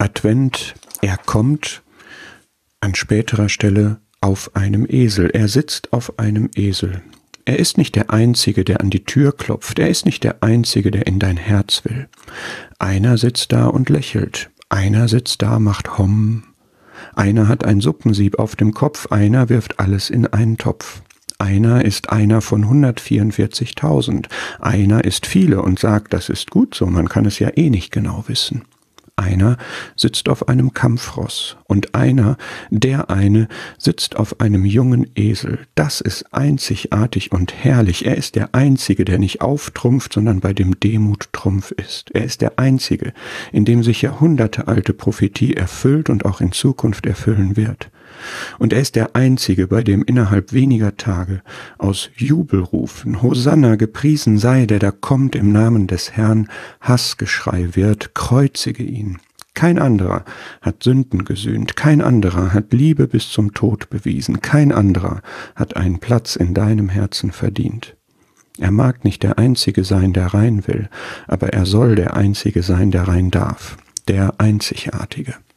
Advent, er kommt an späterer Stelle auf einem Esel. Er sitzt auf einem Esel. Er ist nicht der Einzige, der an die Tür klopft. Er ist nicht der Einzige, der in dein Herz will. Einer sitzt da und lächelt. Einer sitzt da, macht Homm. Einer hat ein Suppensieb auf dem Kopf. Einer wirft alles in einen Topf. Einer ist einer von 144.000. Einer ist viele und sagt, das ist gut so, man kann es ja eh nicht genau wissen. Einer sitzt auf einem Kampfross und einer, der eine, sitzt auf einem jungen Esel. Das ist einzigartig und herrlich. Er ist der Einzige, der nicht auftrumpft, sondern bei dem Demut Trumpf ist. Er ist der Einzige, in dem sich jahrhundertealte Prophetie erfüllt und auch in Zukunft erfüllen wird. Und er ist der Einzige, bei dem innerhalb weniger Tage aus Jubelrufen, Hosanna, gepriesen sei, der da kommt im Namen des Herrn, Hassgeschrei wird, kreuzige ihn. Kein anderer hat Sünden gesühnt, kein anderer hat Liebe bis zum Tod bewiesen, kein anderer hat einen Platz in deinem Herzen verdient. Er mag nicht der Einzige sein, der rein will, aber er soll der Einzige sein, der rein darf, der Einzigartige.